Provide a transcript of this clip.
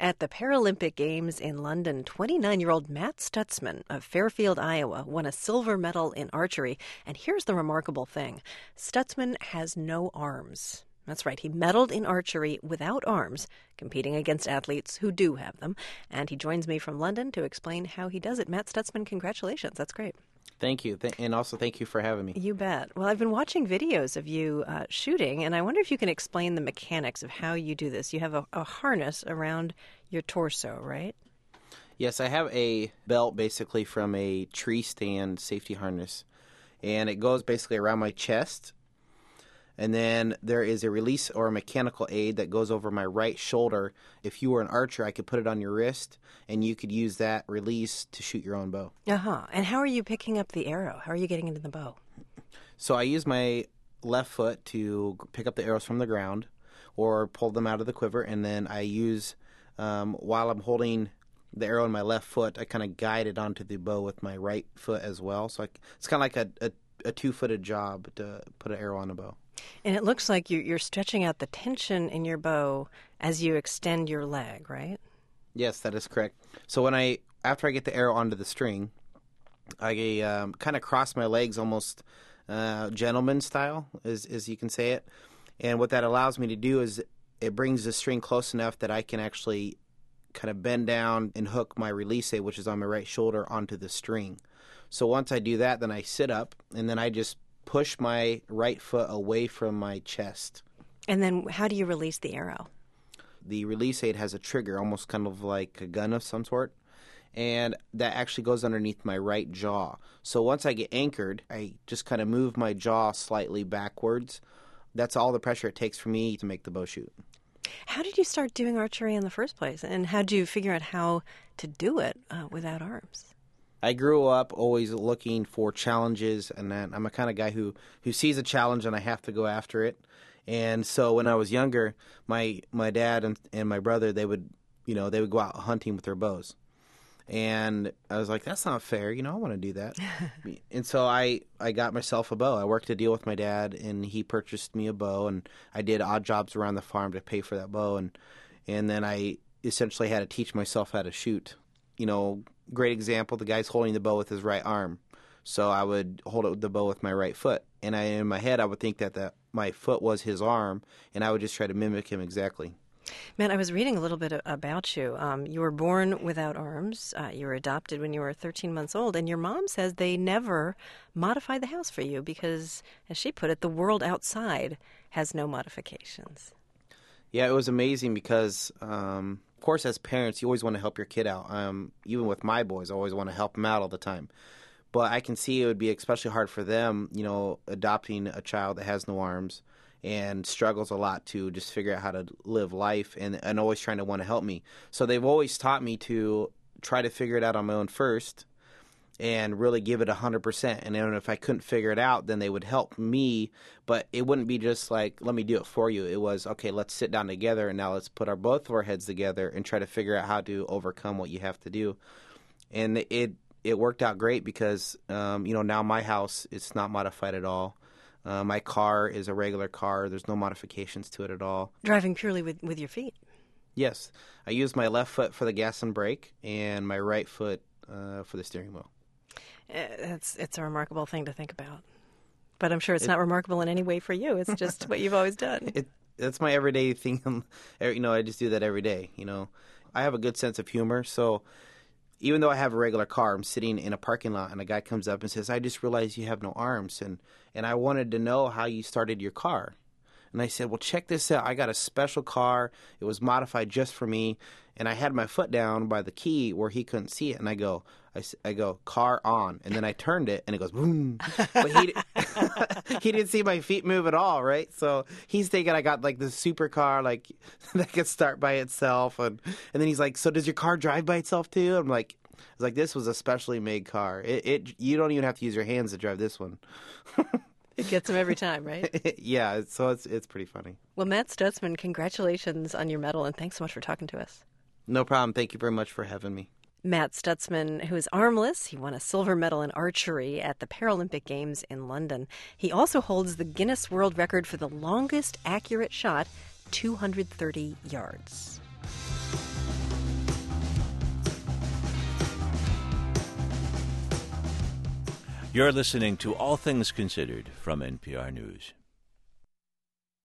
At the Paralympic Games in London, 29-year-old Matt Stutzman of Fairfield, Iowa, won a silver medal in archery. And here's the remarkable thing. Stutzman has no arms. That's right, he medaled in archery without arms, competing against athletes who do have them. And he joins me from London to explain how he does it. Matt Stutzman, congratulations. That's great. Thank you. And also thank you for having me. You bet. Well, I've been watching videos of you shooting, and I wonder if you can explain the mechanics of how you do this. You have a harness around your torso, right? Yes, I have a belt basically from a tree stand safety harness, and it goes basically around my chest. And then there is a release or a mechanical aid that goes over my right shoulder. If you were an archer, I could put it on your wrist, and you could use that release to shoot your own bow. Uh-huh. And how are you picking up the arrow? How are you getting into the bow? So I use my left foot to pick up the arrows from the ground or pull them out of the quiver, and then I use, while I'm holding the arrow in my left foot, I kind of guide it onto the bow with my right foot as well. So it's kind of like a two-footed job to put an arrow on a bow. And it looks like you're stretching out the tension in your bow as you extend your leg, right? Yes, that is correct. So after I get the arrow onto the string, I kind of cross my legs almost gentleman style, as you can say it. And what that allows me to do is it brings the string close enough that I can actually kind of bend down and hook my release aid, which is on my right shoulder, onto the string. So once I do that, then I sit up, and then I just push my right foot away from my chest. And then how do you release the arrow? The release aid has a trigger, almost kind of like a gun of some sort, and that actually goes underneath my right jaw. So once I get anchored, I just kind of move my jaw slightly backwards. That's all the pressure it takes for me to make the bow shoot. How did you start doing archery in the first place? And how did you figure out how to do it without arms? I grew up always looking for challenges, and then I'm a kind of guy who sees a challenge and I have to go after it. And so when I was younger, my dad and my brother, they would go out hunting with their bows. And I was like, that's not fair. I want to do that. And so I got myself a bow. I worked a deal with my dad, and he purchased me a bow, and I did odd jobs around the farm to pay for that bow. And then I essentially had to teach myself how to shoot. Great example, the guy's holding the bow with his right arm. So I would hold it with the bow with my right foot. And in my head, I would think that my foot was his arm, and I would just try to mimic him exactly. Man, I was reading a little bit about you. You were born without arms. You were adopted when you were 13 months old, and your mom says they never modified the house for you because, as she put it, the world outside has no modifications. Yeah, it was amazing because, of course, as parents, you always want to help your kid out. Even with my boys, I always want to help them out all the time. But I can see it would be especially hard for them, adopting a child that has no arms and struggles a lot to just figure out how to live life and always trying to want to help me. So they've always taught me to try to figure it out on my own first and really give it 100%. And then if I couldn't figure it out, then they would help me. But it wouldn't be just like, let me do it for you. It was, okay, let's sit down together, and now let's put both of our heads together and try to figure out how to overcome what you have to do. And it worked out great because, now my house, it's not modified at all. My car is a regular car. There's no modifications to it at all. Driving purely with your feet? Yes. I use my left foot for the gas and brake and my right foot for the steering wheel. It's a remarkable thing to think about. But I'm sure it's not remarkable in any way for you. It's just what you've always done. That's my everyday thing. I just do that every day. I have a good sense of humor. So even though I have a regular car, I'm sitting in a parking lot, and a guy comes up and says, I just realized you have no arms, and I wanted to know how you started your car. And I said, well, check this out. I got a special car. It was modified just for me. And I had my foot down by the key where he couldn't see it. And I go, car on. And then I turned it, and it goes, boom. But he didn't see my feet move at all, right? So he's thinking I got, like, this super car, like, that could start by itself. And then he's like, so does your car drive by itself, too? I'm like, this was a specially made car. You don't even have to use your hands to drive this one. It gets them every time, right? Yeah, so it's pretty funny. Well, Matt Stutzman, congratulations on your medal, and thanks so much for talking to us. No problem. Thank you very much for having me. Matt Stutzman, who is armless, he won a silver medal in archery at the Paralympic Games in London. He also holds the Guinness World Record for the longest accurate shot, 230 yards. You're listening to All Things Considered from NPR News.